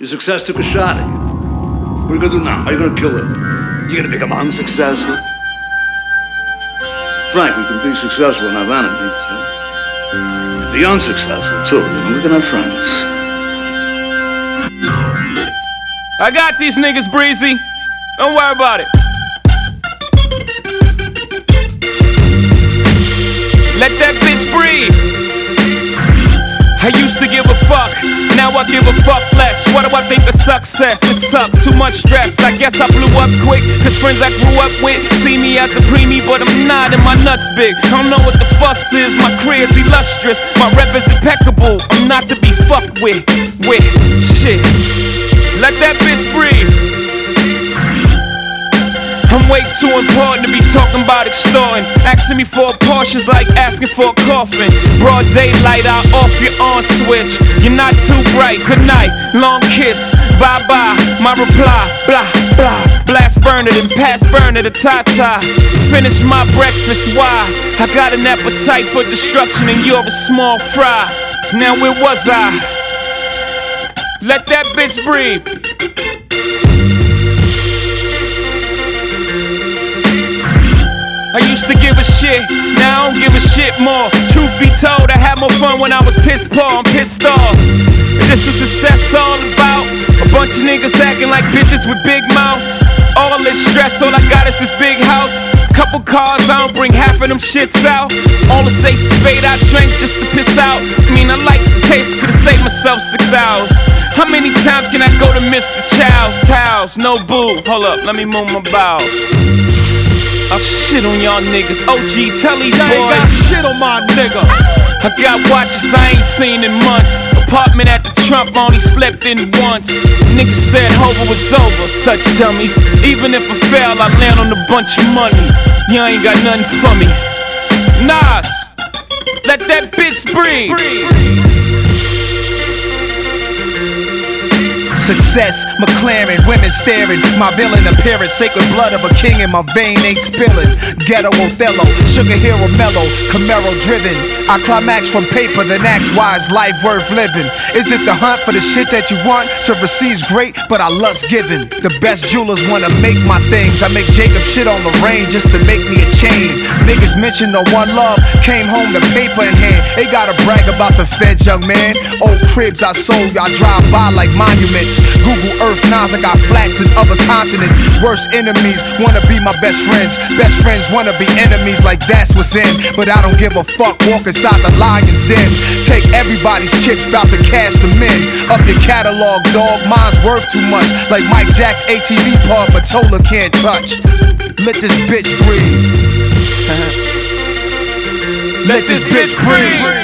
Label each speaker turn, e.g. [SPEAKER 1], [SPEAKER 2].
[SPEAKER 1] Your success took a shot at you. What are you gonna do now? How are you gonna kill it? You gonna become unsuccessful? Frank, we can be successful and have enemies, huh? Be unsuccessful too, and we can have friends.
[SPEAKER 2] I got these niggas, Breezy. Don't worry about it. Let that bitch breathe. I used to give a fuck, now I give a fuck less. What do I think of success? It sucks, too much stress. I guess I blew up quick, cause friends I grew up with see me as a preemie, but I'm not, and my nuts big. I don't know what the fuss is, my career's illustrious, my rep is impeccable. I'm not to be fucked with shit. Let that bitch breathe. I'm way too important to be talking about extorting. Asking me for a Porsche's like asking for a coffin. Broad daylight, I'll off your on switch. You're not too bright, good night, long kiss, bye bye. My reply, blah blah. Blast burner, then pass burner to Tata. Finish my breakfast, why? I got an appetite for destruction and you're a small fry. Now where was I? Let that bitch breathe. I used to give a shit, now I don't give a shit more. Truth be told, I had more fun when I was pissed poor, I'm pissed off. This is success all about a bunch of niggas acting like bitches with big mouths. All this stress, all I got is this big house. Couple cars, I don't bring half of them shits out. All the say spade I drank just to piss out. I mean, I like the taste, could've saved myself 6 hours. How many times can I go to Mr. Chow's? Towels, no boo, hold up, let me move my bowels. I'll shit on y'all niggas. OG, tell these boys. I ain't got shit on my nigga. I got watches I ain't seen in months. Apartment at the Trump, only slept in once. Niggas said Hova was over, such dummies. Even if I fail, I land on a bunch of money. You ain't got nothing for me. Nas, let that bitch breathe.
[SPEAKER 3] Success, McLaren, women staring. My villain appearance, sacred blood of a king in my vein ain't spilling. Ghetto Othello, sugar hero mellow, Camaro driven. I climax from paper, then ask why is life worth living? Is it the hunt for the shit that you want? To receive's great, but I lust giving. The best jewelers wanna make my things. I make Jacob shit on Lorraine just to make me a chain. Niggas mention the one love, came home the paper in hand. They gotta brag about the feds, young man. Old cribs I sold, y'all drive by like monuments. Google Earth, Nas, I got flats in other continents. Worst enemies wanna be my best friends. Best friends wanna be enemies, like that's what's in. But I don't give a fuck, walk inside the lion's den. Take everybody's chips, bout to cash them in. Up your catalog, dog, mine's worth too much. Like Mike Jack's ATV pub, Matola can't touch. Let this bitch breathe. Let this bitch breathe.